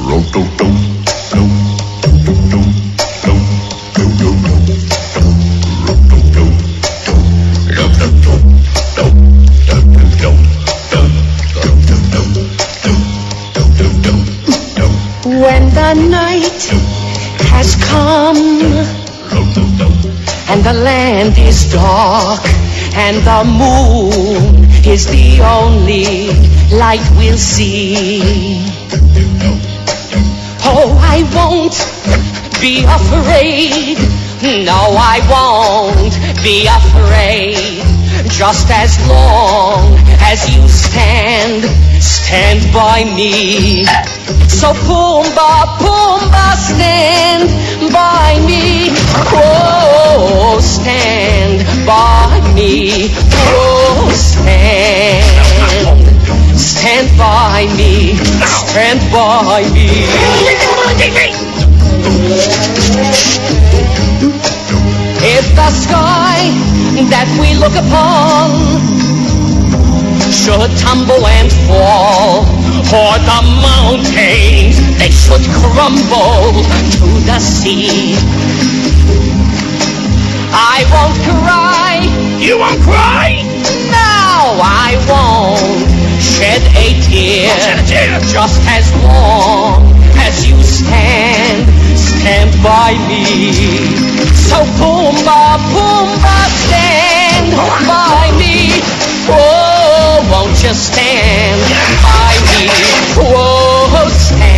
When the night has come and the land is dark and the moon is the only light we'll see, oh, I won't be afraid. No, I won't be afraid. Just as long as you stand by me. So Pumbaa, Pumbaa, stand by me. Oh, stand by me. Oh, stand by me. Stand by me. If the sky that we look upon should tumble and fall, or the mountains they should crumble to the sea, I won't cry. You won't cry? No, I won't shed a tear. Just as long as you stand by me. So Pumbaa, Pumbaa, stand by me. Oh, won't you stand by me? Oh,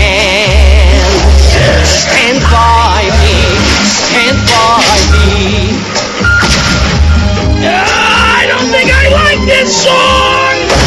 stand by me. Stand by me. I don't think I like this song.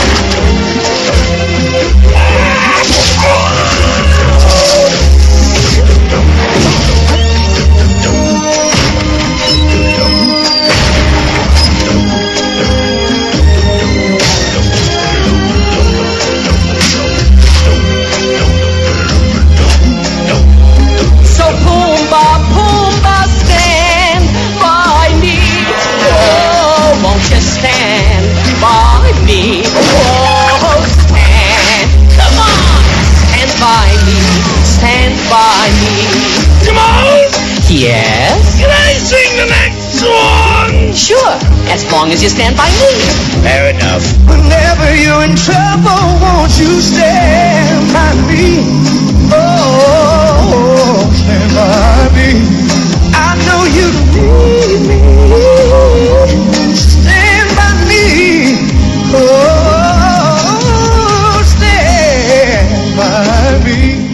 Yes? Can I sing the next song? Sure, as long as you stand by me. Fair enough. Whenever you're in trouble, won't you stand by me? Oh, stand by me. I know you need me. Stand by me. Oh, stand by me.